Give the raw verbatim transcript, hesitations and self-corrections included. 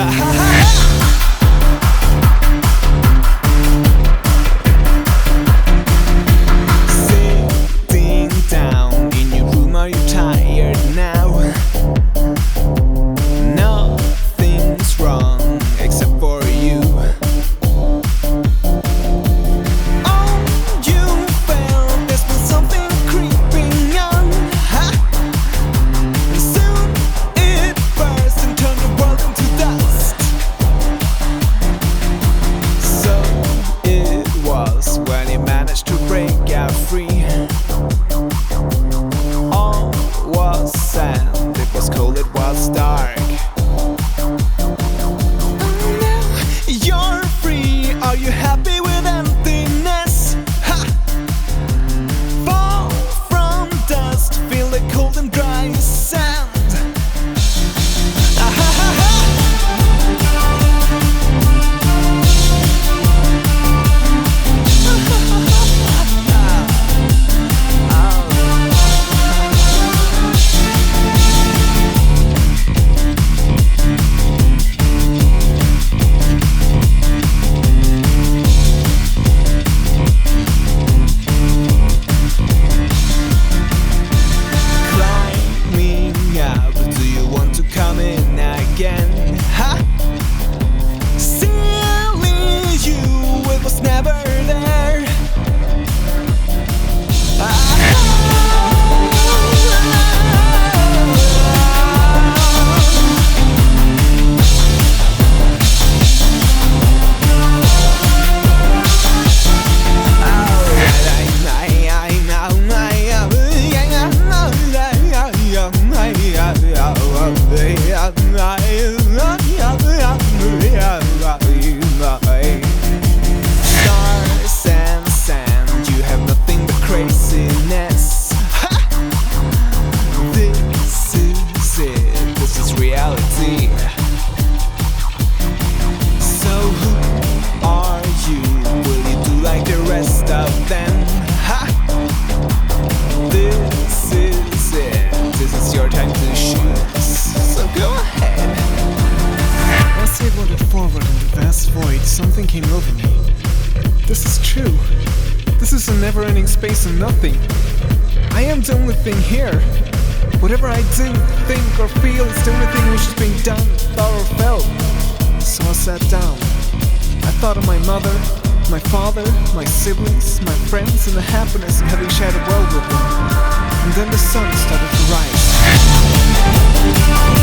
Sitting down in your room, are you tired now? Nothing's wrong except for you. Oh, you felt there's been something creeping on, huh? Soon it burst and turned the world into dust. So it was when he managed to break out free. All was sand, it was cold, it was dark. Now you're free, are you happy with emptiness? Ha! Fall from dust, feel the cold and dry sand. Ah, ha, ha, ha. Climbing up, do you want to come in again? Ha! Silly you, it was never there. Stars and sand, you have nothing but craziness. Ha! This is it, this is reality. So who are you? Will you do like the rest of them? Ha! This is it, this is your time to choose. So go ahead. As I wandered forward in the vast void, something came over me. This is true. This is a never-ending space of nothing. I am the only thing here. Whatever I do, think, or feel is the only thing which is being done, thought, or felt. So I sat down. I thought of my mother, my father, my siblings, my friends, and the happiness of having shared a world with them. And then the sun started to rise.